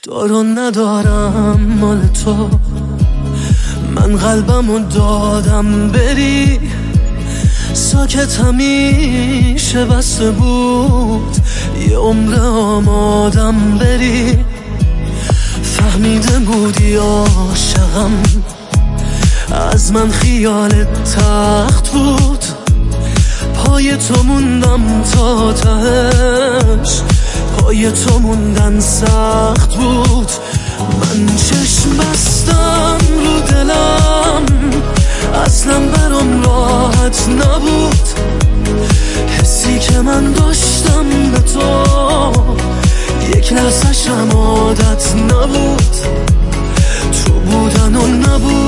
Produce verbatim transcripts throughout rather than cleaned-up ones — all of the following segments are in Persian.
دارو ندارم مال تو، من قلبمو دادم بری، ساکت همیشه بسته بود، یه عمر آمادم بری. فهمیده بودی عاشقم، از من خیالت تخت بود، پای تو موندم تا تهش، پای تو موندن سخت بود. من چشم بستم رو دلم، اصلا برام راحت نبود، حسی که من داشتم به تو یک لحظه‌شم عادت نبود، تو بودن و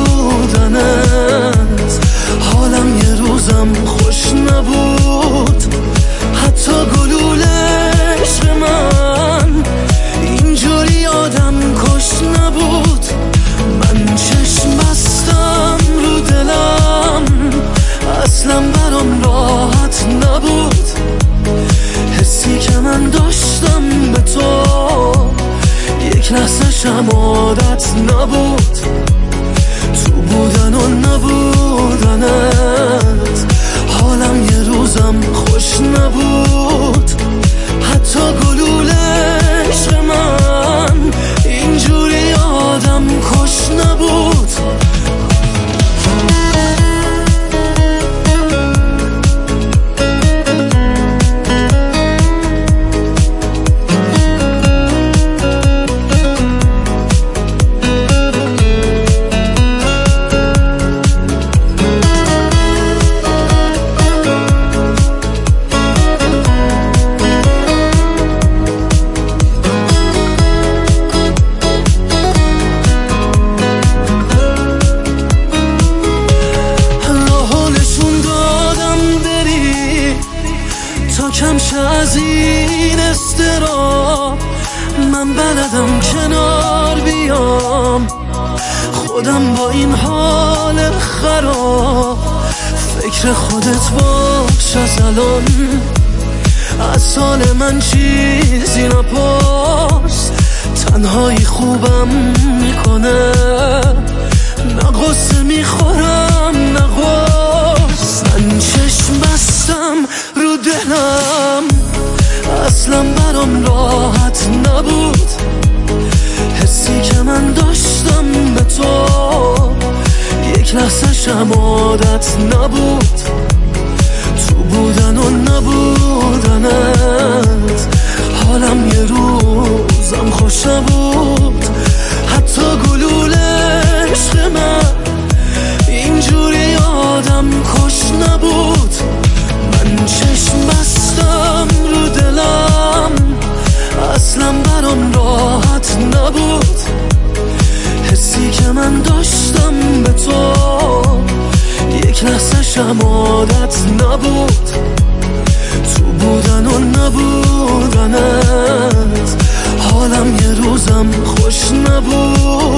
نبودنت حالم یه روزم خوش نبود، حتی گلوله عشق من اینجوری آدم کش نبود. من چشم بستم رو دلم، اصلا برام راحت نبود، حسی که من داشتم به تو یک لحظه شم عادت نبود، تو بودن و نبودنت حالم یه روزم خوش نبود، حتی گلوله عشق من اینجوری آدم کش نبود. کمش از این استراب، من بلدم کنار بیام، خودم با این حال خراب، فکر خودت باش از الان، از سال من چیزی نپرس، تنهایی خوبم میکنه، نه غصه میخورم نه غص. من چشم بستم رو دلم، اصلا برام راحت نبود، حسی که من داشتم به تو یک لحظه شم عادت نبود، تو بودن و نبودنت حالم یه روزم خوش نبود، حتی گلوله عشق من اینجوری آدم کش نبود. من چشم بستم رو دلم، اصلا برام راحت نبود، حسی که من داشتم به تو یک لحظه شم عادت نبود، تو بودن و نبودنت حالم یه روزم خوش نبود.